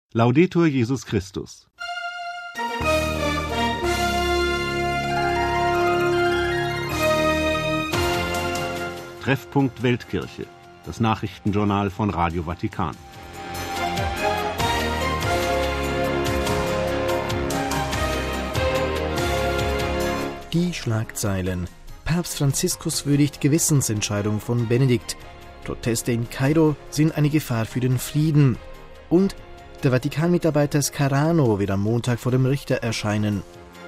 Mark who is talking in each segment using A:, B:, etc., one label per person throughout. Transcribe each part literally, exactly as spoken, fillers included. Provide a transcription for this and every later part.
A: Laudetur Jesus Christus. Treffpunkt Weltkirche, das Nachrichtenjournal von Radio Vatikan.
B: Die Schlagzeilen. Papst Franziskus würdigt Gewissensentscheidung von Benedikt. Proteste in Kairo sind eine Gefahr für den Frieden. Und der Vatikan-Mitarbeiter Scarano wird am Montag vor dem Richter erscheinen.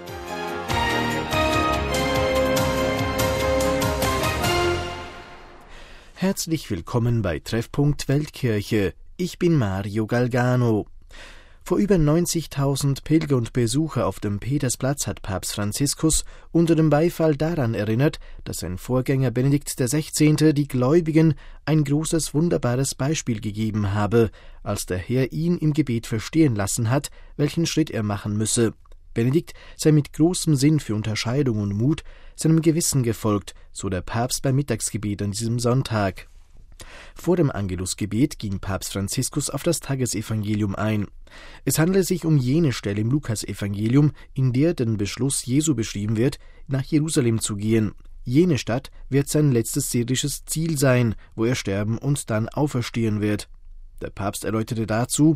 B: Herzlich willkommen bei Treffpunkt Weltkirche. Ich bin Mario Galgano. Vor über neunzigtausend Pilger und Besucher auf dem Petersplatz hat Papst Franziskus unter dem Beifall daran erinnert, dass sein Vorgänger Benedikt der Sechzehnte die Gläubigen ein großes, wunderbares Beispiel gegeben habe, als der Herr ihn im Gebet verstehen lassen hat, welchen Schritt er machen müsse. Benedikt sei mit großem Sinn für Unterscheidung und Mut seinem Gewissen gefolgt, so der Papst beim Mittagsgebet an diesem Sonntag. Vor dem Angelusgebet ging Papst Franziskus auf das Tagesevangelium ein. Es handele sich um jene Stelle im Lukasevangelium, in der der Beschluss Jesu beschrieben wird, nach Jerusalem zu gehen. Jene Stadt wird sein letztes irdisches Ziel sein, wo er sterben und dann auferstehen wird. Der Papst erläuterte dazu: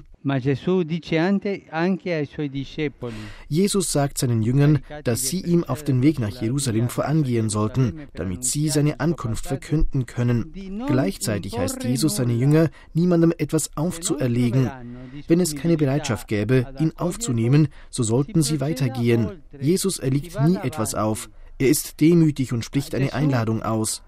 B: Jesus sagt seinen Jüngern, dass sie ihm auf den Weg nach Jerusalem vorangehen sollten, damit sie seine Ankunft verkünden können. Gleichzeitig heißt Jesus seine Jünger, niemandem etwas aufzuerlegen. Wenn es keine Bereitschaft gäbe, ihn aufzunehmen, so sollten sie weitergehen. Jesus erlegt nie etwas auf. Er ist demütig und spricht eine Einladung aus.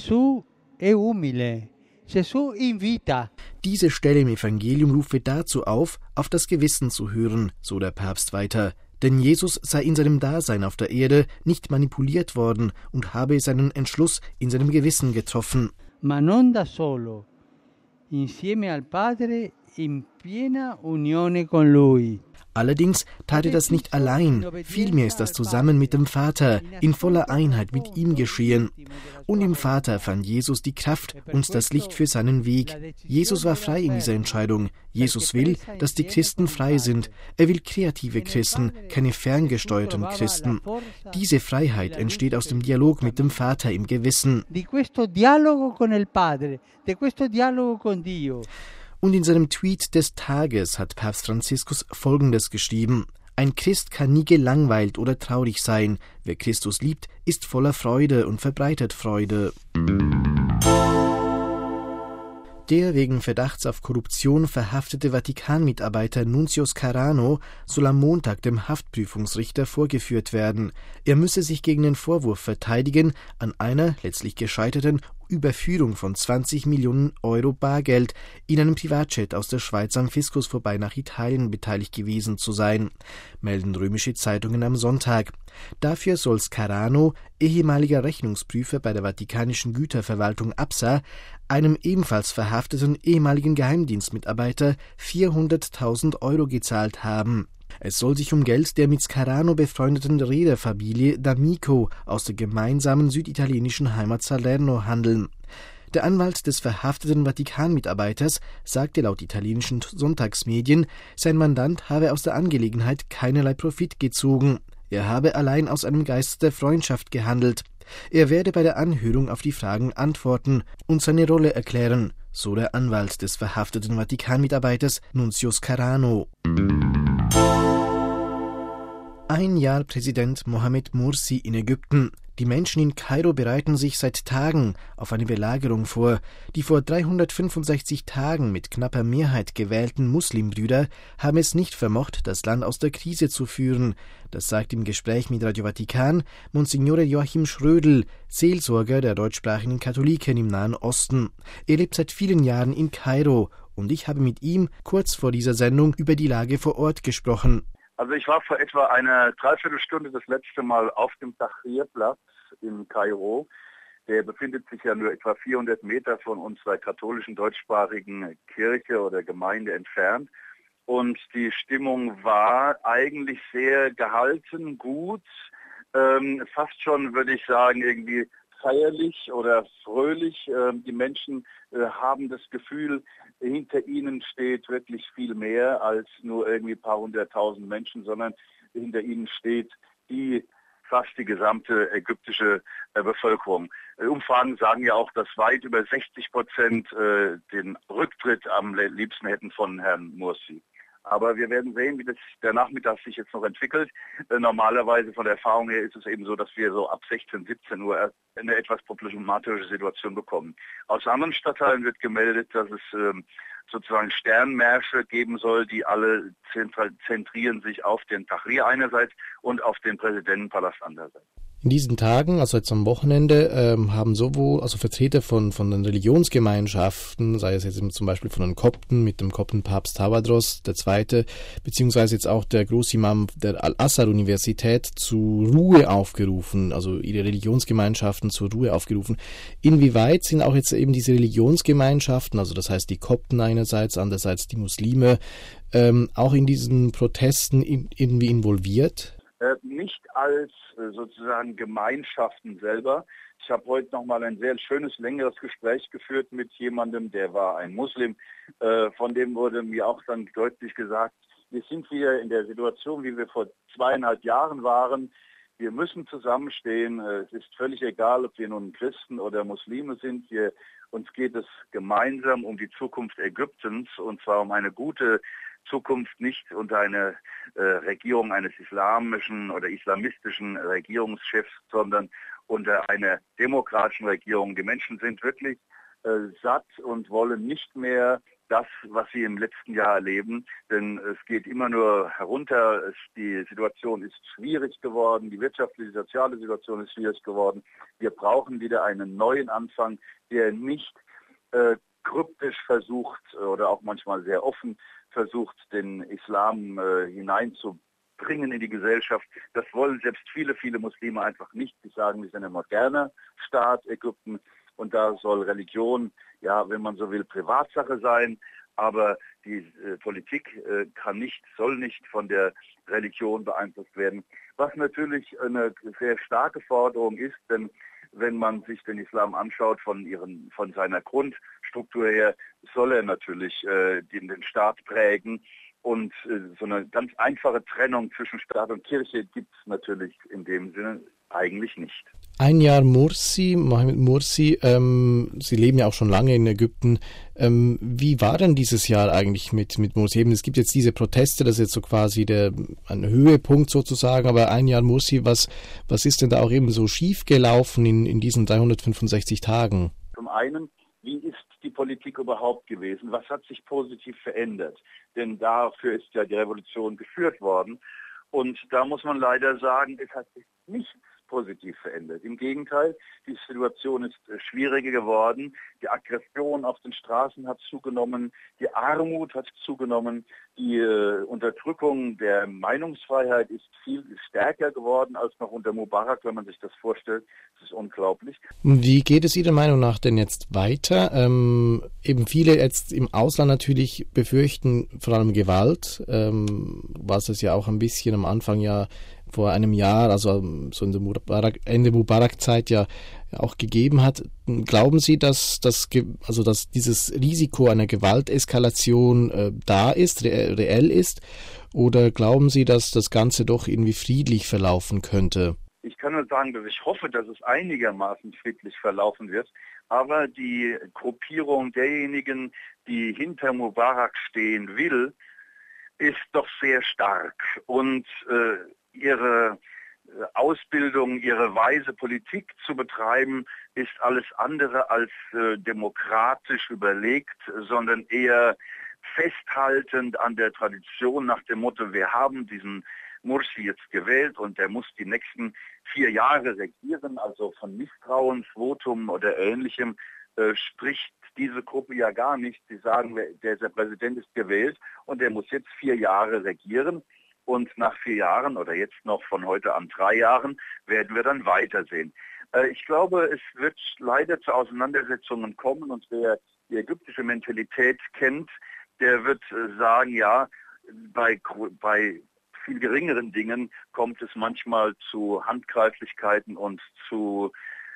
B: Diese Stelle im Evangelium rufe dazu auf, auf das Gewissen zu hören, so der Papst weiter. Denn Jesus sei in seinem Dasein auf der Erde nicht manipuliert worden und habe seinen Entschluss in seinem Gewissen getroffen. Ma non da solo, insieme al Padre in piena unione con lui. Allerdings tat er das nicht allein, vielmehr ist das zusammen mit dem Vater, in voller Einheit mit ihm geschehen. Und im Vater fand Jesus die Kraft und das Licht für seinen Weg. Jesus war frei in dieser Entscheidung. Jesus will, dass die Christen frei sind. Er will kreative Christen, keine ferngesteuerten Christen. Diese Freiheit entsteht aus dem Dialog mit dem Vater im Gewissen. Und in seinem Tweet des Tages hat Papst Franziskus Folgendes geschrieben: Ein Christ kann nie gelangweilt oder traurig sein. Wer Christus liebt, ist voller Freude und verbreitet Freude. Der wegen Verdachts auf Korruption verhaftete Vatikan-Mitarbeiter Nunzio Scarano soll am Montag dem Haftprüfungsrichter vorgeführt werden. Er müsse sich gegen den Vorwurf verteidigen, an einer letztlich gescheiterten Überführung von zwanzig Millionen Euro Bargeld in einem Privatjet aus der Schweiz am Fiskus vorbei nach Italien beteiligt gewesen zu sein, melden römische Zeitungen am Sonntag. Dafür soll Scarano, ehemaliger Rechnungsprüfer bei der Vatikanischen Güterverwaltung A B S A, einem ebenfalls verhafteten ehemaligen Geheimdienstmitarbeiter vierhunderttausend Euro gezahlt haben. Es soll sich um Geld der mit Scarano befreundeten Reederfamilie D'Amico aus der gemeinsamen süditalienischen Heimat Salerno handeln. Der Anwalt des verhafteten Vatikan-Mitarbeiters sagte laut italienischen Sonntagsmedien, sein Mandant habe aus der Angelegenheit keinerlei Profit gezogen. Er habe allein aus einem Geist der Freundschaft gehandelt. Er werde bei der Anhörung auf die Fragen antworten und seine Rolle erklären, so der Anwalt des verhafteten Vatikan-Mitarbeiters Nunzio Scarano. Ein Jahr Präsident Mohamed Morsi in Ägypten. Die Menschen in Kairo bereiten sich seit Tagen auf eine Belagerung vor. Die vor dreihundertfünfundsechzig Tagen mit knapper Mehrheit gewählten Muslimbrüder haben es nicht vermocht, das Land aus der Krise zu führen. Das sagt im Gespräch mit Radio Vatikan Monsignore Joachim Schrödel, Seelsorger der deutschsprachigen Katholiken im Nahen Osten. Er lebt seit vielen Jahren in Kairo und ich habe mit ihm kurz vor dieser Sendung über die Lage vor Ort gesprochen.
C: Also ich war vor etwa einer Dreiviertelstunde das letzte Mal auf dem Tahrirplatz in Kairo. Der befindet sich ja nur etwa vierhundert Meter von unserer katholischen deutschsprachigen Kirche oder Gemeinde entfernt. Und die Stimmung war eigentlich sehr gehalten, gut, ähm, fast schon, würde ich sagen, irgendwie feierlich oder fröhlich. Die Menschen haben das Gefühl, hinter ihnen steht wirklich viel mehr als nur irgendwie ein paar hunderttausend Menschen, sondern hinter ihnen steht die fast die gesamte ägyptische äh, Bevölkerung. Äh, Umfragen sagen ja auch, dass weit über sechzig Prozent äh, den Rücktritt am liebsten hätten von Herrn Mursi. Aber wir werden sehen, wie das der Nachmittag sich jetzt noch entwickelt. Äh, normalerweise von der Erfahrung her ist es eben so, dass wir so ab sechzehn, siebzehn Uhr eine etwas problematische Situation bekommen. Aus anderen Stadtteilen wird gemeldet, dass es ähm, sozusagen Sternmärsche geben soll, die alle zentrieren sich auf den Tahrir einerseits und auf den Präsidentenpalast andererseits.
B: In diesen Tagen, also jetzt am Wochenende, ähm, haben sowohl also Vertreter von, von den Religionsgemeinschaften, sei es jetzt zum Beispiel von den Kopten mit dem Koptenpapst Tawadros der Zweite, beziehungsweise jetzt auch der Großimam der Al-Azhar-Universität zur Ruhe aufgerufen, also ihre Religionsgemeinschaften zur Ruhe aufgerufen. Inwieweit sind auch jetzt eben diese Religionsgemeinschaften, also das heißt die Kopten einerseits, andererseits die Muslime, ähm, auch in diesen Protesten in, irgendwie involviert?
C: Äh, nicht als äh, sozusagen Gemeinschaften selber. Ich habe heute nochmal ein sehr schönes, längeres Gespräch geführt mit jemandem, der war ein Muslim. Äh, von dem wurde mir auch dann deutlich gesagt, wir sind wieder in der Situation, wie wir vor zweieinhalb Jahren waren. Wir müssen zusammenstehen. Äh, es ist völlig egal, ob wir nun Christen oder Muslime sind. Wir, uns geht es gemeinsam um die Zukunft Ägyptens, und zwar um eine gute Zukunft, nicht unter eine äh, Regierung eines islamischen oder islamistischen Regierungschefs, sondern unter einer demokratischen Regierung. Die Menschen sind wirklich äh, satt und wollen nicht mehr das, was sie im letzten Jahr erleben, denn es geht immer nur herunter. Es, die Situation ist schwierig geworden, die wirtschaftliche, soziale Situation ist schwierig geworden. Wir brauchen wieder einen neuen Anfang, der nicht äh, kryptisch versucht oder auch manchmal sehr offen versucht, den Islam äh, hineinzubringen in die Gesellschaft. Das wollen selbst viele, viele Muslime einfach nicht. Sie sagen, wir sind ein moderner Staat, Ägypten, und da soll Religion, ja, wenn man so will, Privatsache sein, aber die äh, Politik äh, kann nicht, soll nicht von der Religion beeinflusst werden. Was natürlich eine sehr starke Forderung ist, denn wenn man sich den Islam anschaut von ihren, von seiner Grundstruktur her, soll er natürlich äh, den, den Staat prägen. Und äh, so eine ganz einfache Trennung zwischen Staat und Kirche gibt es natürlich in dem Sinne eigentlich nicht.
B: Ein Jahr Mursi, Mohamed Mursi, ähm, Sie leben ja auch schon lange in Ägypten. Ähm, wie war denn dieses Jahr eigentlich mit, mit Mursi? Eben, es gibt jetzt diese Proteste, das ist jetzt so quasi der, ein Höhepunkt sozusagen, aber ein Jahr Mursi, was, was ist denn da auch eben so schief gelaufen in, in diesen dreihundertfünfundsechzig Tagen?
C: Zum einen, wie ist die Politik überhaupt gewesen? Was hat sich positiv verändert? Denn dafür ist ja die Revolution geführt worden. Und da muss man leider sagen, es hat sich nichts positiv verändert. Im Gegenteil, die Situation ist schwieriger geworden. Die Aggression auf den Straßen hat zugenommen, die Armut hat zugenommen, die äh, Unterdrückung der Meinungsfreiheit ist viel stärker geworden als noch unter Mubarak, wenn man sich das vorstellt. Das ist unglaublich.
B: Wie geht es Ihrer Meinung nach denn jetzt weiter? Ähm, eben viele jetzt im Ausland natürlich befürchten vor allem Gewalt, ähm, was es ja auch ein bisschen am Anfang ja vor einem Jahr, also so in der Mubarak, Ende Mubarak-Zeit ja auch gegeben hat. Glauben Sie, dass, dass, also dass dieses Risiko einer Gewalteskalation äh, da ist, re- reell ist? Oder glauben Sie, dass das Ganze doch irgendwie friedlich verlaufen könnte?
C: Ich kann nur sagen, dass ich hoffe, dass es einigermaßen friedlich verlaufen wird. Aber die Gruppierung derjenigen, die hinter Mubarak stehen will, ist doch sehr stark. Und äh, ihre Ausbildung, ihre Weise, Politik zu betreiben, ist alles andere als äh, demokratisch überlegt, sondern eher festhaltend an der Tradition nach dem Motto, wir haben diesen Mursi jetzt gewählt und der muss die nächsten vier Jahre regieren, also von Misstrauensvotum oder Ähnlichem äh, spricht diese Gruppe ja gar nicht. Sie sagen, der, der Präsident ist gewählt und der muss jetzt vier Jahre regieren. Und nach vier Jahren oder jetzt noch von heute an drei Jahren werden wir dann weitersehen. Äh, ich glaube, es wird leider zu Auseinandersetzungen kommen, und wer die ägyptische Mentalität kennt, der wird äh, sagen, ja, bei, bei viel geringeren Dingen kommt es manchmal zu Handgreiflichkeiten und zu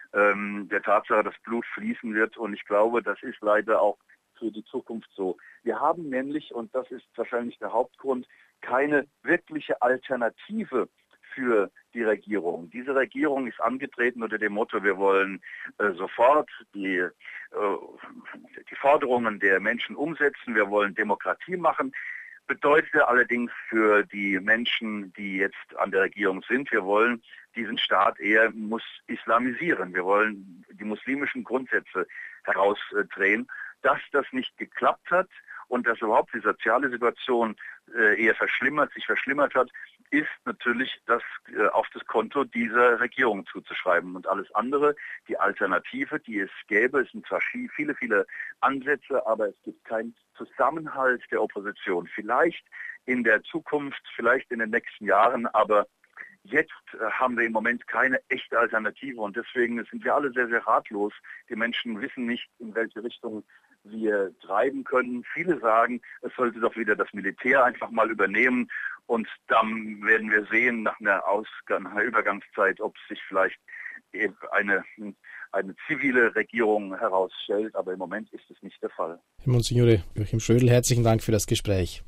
C: ähm, der Tatsache, dass Blut fließen wird. Und ich glaube, das ist leider auch für die Zukunft so. Wir haben nämlich, und das ist wahrscheinlich der Hauptgrund, keine wirkliche Alternative für die Regierung. Diese Regierung ist angetreten unter dem Motto, wir wollen äh, sofort die, äh, die Forderungen der Menschen umsetzen, wir wollen Demokratie machen. Bedeutet allerdings für die Menschen, die jetzt an der Regierung sind, wir wollen diesen Staat eher muss islamisieren. Wir wollen die muslimischen Grundsätze herausdrehen. Dass das nicht geklappt hat und dass überhaupt die soziale Situation äh, eher verschlimmert, sich verschlimmert hat, ist natürlich das äh, auf das Konto dieser Regierung zuzuschreiben. Und alles andere, die Alternative, die es gäbe, es sind zwar viele, viele Ansätze, aber es gibt keinen Zusammenhalt der Opposition. Vielleicht in der Zukunft, vielleicht in den nächsten Jahren, aber jetzt äh, haben wir im Moment keine echte Alternative und deswegen sind wir alle sehr, sehr ratlos. Die Menschen wissen nicht, in welche Richtung wir treiben können. Viele sagen, es sollte doch wieder das Militär einfach mal übernehmen und dann werden wir sehen nach einer, Ausgang, einer Übergangszeit, ob sich vielleicht eine, eine zivile Regierung herausstellt, aber im Moment ist es nicht der Fall.
B: Herr Monsignore Joachim Schrödl, herzlichen Dank für das Gespräch.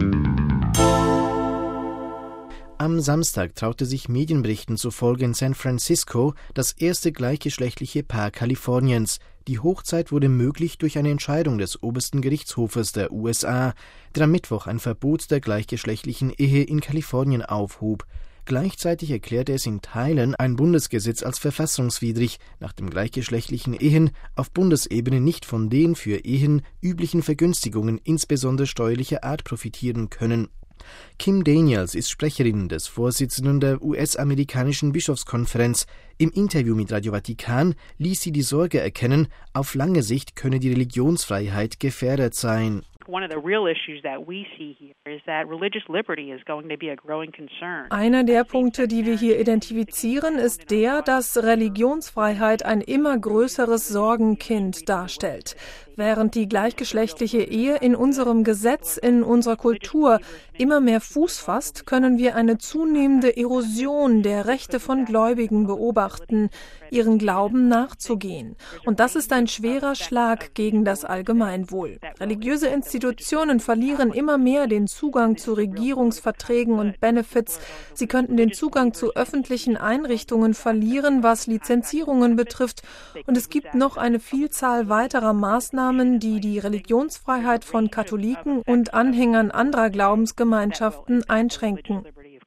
B: Am Samstag traute sich Medienberichten zufolge in San Francisco das erste gleichgeschlechtliche Paar Kaliforniens. Die Hochzeit wurde möglich durch eine Entscheidung des obersten Gerichtshofes der U S A, der am Mittwoch ein Verbot der gleichgeschlechtlichen Ehe in Kalifornien aufhob. Gleichzeitig erklärte es in Teilen ein Bundesgesetz als verfassungswidrig, nachdem gleichgeschlechtlichen Ehen auf Bundesebene nicht von den für Ehen üblichen Vergünstigungen, insbesondere steuerlicher Art, profitieren können. Kim Daniels ist Sprecherin des Vorsitzenden der U S-amerikanischen Bischofskonferenz. Im Interview mit Radio Vatikan ließ sie die Sorge erkennen, auf lange Sicht könne die Religionsfreiheit gefährdet sein.
D: Einer der Punkte, die wir hier identifizieren, ist der, dass Religionsfreiheit ein immer größeres Sorgenkind darstellt. Während die gleichgeschlechtliche Ehe in unserem Gesetz, in unserer Kultur immer mehr Fuß fasst, können wir eine zunehmende Erosion der Rechte von Gläubigen beobachten, ihren Glauben nachzugehen. Und das ist ein schwerer Schlag gegen das Allgemeinwohl. Religiöse Institutionen verlieren immer mehr den Zugang zu Regierungsverträgen und Benefits. Sie könnten den Zugang zu öffentlichen Einrichtungen verlieren, was Lizenzierungen betrifft. Und es gibt noch eine Vielzahl weiterer Maßnahmen, die die Religionsfreiheit von Katholiken und Anhängern anderer Glaubensgemeinschaften einschränken.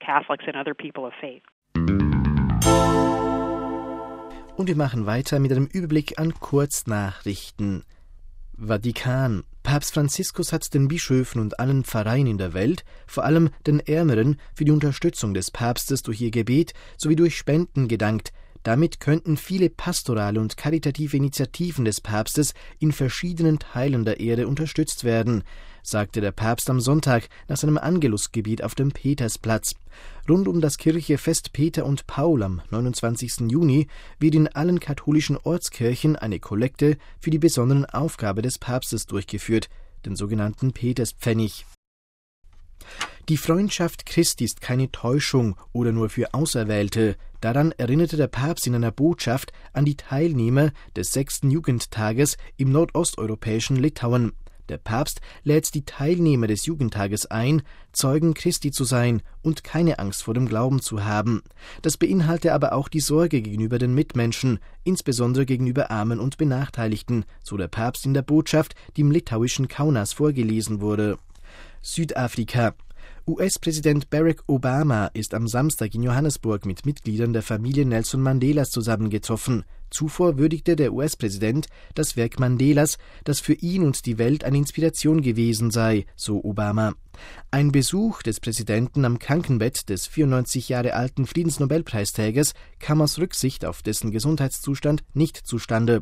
B: Und wir machen weiter mit einem Überblick an Kurznachrichten. Vatikan. Papst Franziskus hat den Bischöfen und allen Pfarreien in der Welt, vor allem den Ärmeren, für die Unterstützung des Papstes durch ihr Gebet sowie durch Spenden gedankt. Damit könnten viele pastorale und karitative Initiativen des Papstes in verschiedenen Teilen der Erde unterstützt werden, sagte der Papst am Sonntag nach seinem Angelusgebet auf dem Petersplatz. Rund um das Kirchefest Peter und Paul am neunundzwanzigsten Juni wird in allen katholischen Ortskirchen eine Kollekte für die besonderen Aufgabe des Papstes durchgeführt, den sogenannten Peterspfennig. Die Freundschaft Christi ist keine Täuschung oder nur für Auserwählte. Daran erinnerte der Papst in einer Botschaft an die Teilnehmer des sechsten Jugendtages im nordosteuropäischen Litauen. Der Papst lädt die Teilnehmer des Jugendtages ein, Zeugen Christi zu sein und keine Angst vor dem Glauben zu haben. Das beinhalte aber auch die Sorge gegenüber den Mitmenschen, insbesondere gegenüber Armen und Benachteiligten, so der Papst in der Botschaft, die im litauischen Kaunas vorgelesen wurde. Südafrika. U S-Präsident Barack Obama ist am Samstag in Johannesburg mit Mitgliedern der Familie Nelson Mandelas zusammengetroffen. Zuvor würdigte der U S-Präsident das Werk Mandelas, das für ihn und die Welt eine Inspiration gewesen sei, so Obama. Ein Besuch des Präsidenten am Krankenbett des vierundneunzig Jahre alten Friedensnobelpreisträgers kam aus Rücksicht auf dessen Gesundheitszustand nicht zustande.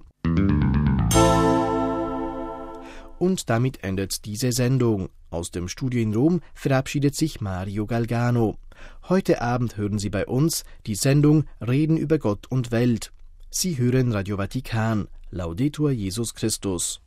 B: Und damit endet diese Sendung. Aus dem Studio in Rom verabschiedet sich Mario Galgano. Heute Abend hören Sie bei uns die Sendung Reden über Gott und Welt. Sie hören Radio Vatikan. Laudetur Jesus Christus.